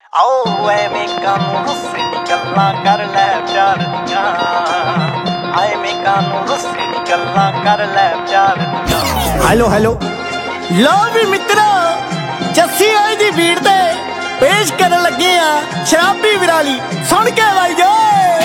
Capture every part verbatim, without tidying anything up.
आओ ਐਵੇਂ ਕਾਨੂੰ ਰੁੱਸੇ ਦੀ ਗੱਲਾਂ ਕਰ ਲੈ ਪਿਆਰ ਦੀਆਂ ਐਵੇਂ ਕਾਨੂੰ ਰੁੱਸੇ ਦੀ ਗੱਲਾਂ ਕਰ ਲੈ ਪਿਆਰ ਦੀਆਂ। ਹੈਲੋ ਹੈਲੋ ਲੋ ਵੀ ਮਿੱਤਰੋ, ਜੱਸੀ ਆਈ ਦੀ ਭੀੜ ਤੇ ਪੇਸ਼ ਕਰਨ ਲੱਗੇ ਆ ਸ਼ਰਾਬੀ ਵਿਰਾਲੀ। ਸੁਣ ਕੇ ਬਾਈ ਜੋ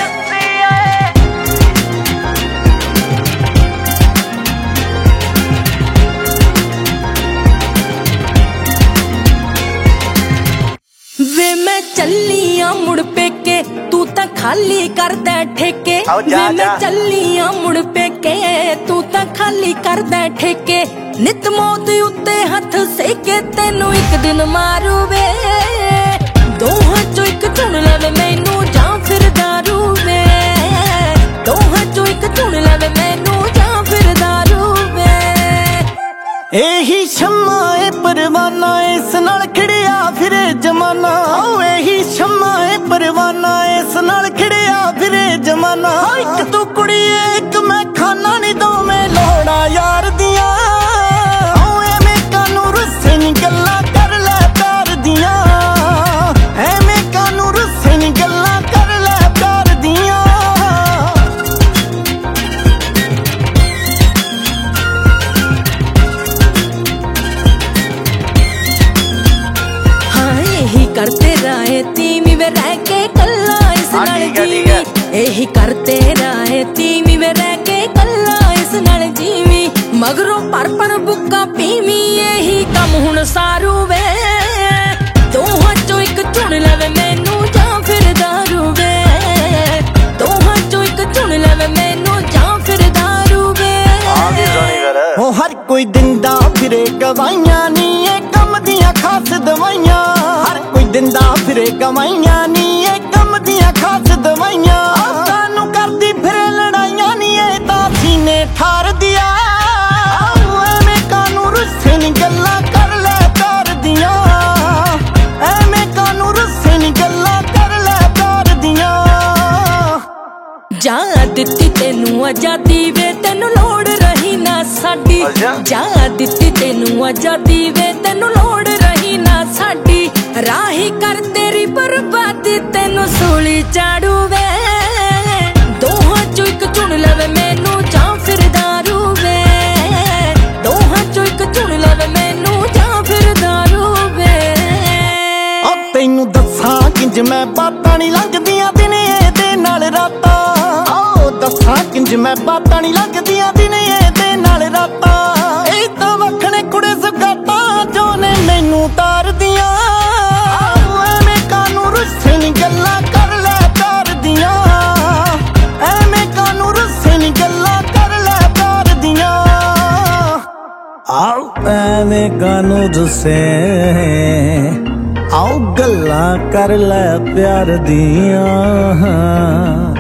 वे मैं चली आ मुड़ पेके तू ता खाली करदा ठेके। वे मैं चली आ मुड़ पेके तू ता खाली करदा ठेके। नित मौत उत्ते हथ सेके तेनू एक दिन मारू वे। दोहां चो एक चुन लवे मैनू जां फिर दारू वे। दोहां चो एक चुन लवे मैनू जां फिर दारू वे। एही शम्मा ए परवाना इस नाल खिड़िया फिरे जमाना। एही शम्मा ए परवाना इस नाल खिड़िया फिरे जमाना। एक तू कुड़ी एक मैं खाना नी दो मैं लोड़ा यार दिया। एवें कानू रुस्से नी गल्लां कर ले प्यार दिया। एवें कानू रुस्से नी गल्लां कर ले प्यार दिया। करते रहे तीमी वे रह के कल्ला इस नाल जीवी। यही करते रहे तीमी वे रह के कल्ला इस नाल जीवी। मगरों पर पर बुक्का पीवी यही कम हुण सारू वे। दोहां चो एक चुन लवे मैनू जां फिर दारू वे। दोहां चो एक चुन लवे मैनू जां फिर दारू वे। ओ हर कोई दिंदा फिरे गवाइयां नी ए कम दियां खास दवाइयां। हर कोई दिंदा फिरे गवाइयां नी ए कम दियां खास दवाइयां। कानू करदी फिरे लड़ाइयां नी ए तां सीने ठार दिया। एवें कानू रुस्से नी गल्लां कर ले प्यार दियां। एवें कानू रुस्से नी गल्लां कर ले प्यार दियां। जा दित्ती तेनू आजादी वे तेनू लोड़ रही ना साडी। जा दित्ती तेनू आजादी वे तेनू लोड़ रही ना साडी। राही कर तेरी बर्बादी तेनू सूली चाड़ू वे। दोहां चो एक चुन लवे मैनू जां फिर दारू वे। दोहां चो एक चुन लवे मैनू जां फिर दारू वे। ओ तैनू दस्सां किंज मैं बातां नी लंघदियां दिने दे नाल रातां। ओ दस्सां किंज मैं बातां नी लंघदियां दिने दे नाल रातां। ए तां वखणे कुड़े सुगातां जो ने मैनू तार दियां। एवें कानू रुस्से नी गल्लां कर ले प्यार दियां। एवें कानू रुस्से नी गल्लां कर ले प्यार दियां। आओ एवें कानू रुस्से आओ गल्लां कर ले प्यार दियां।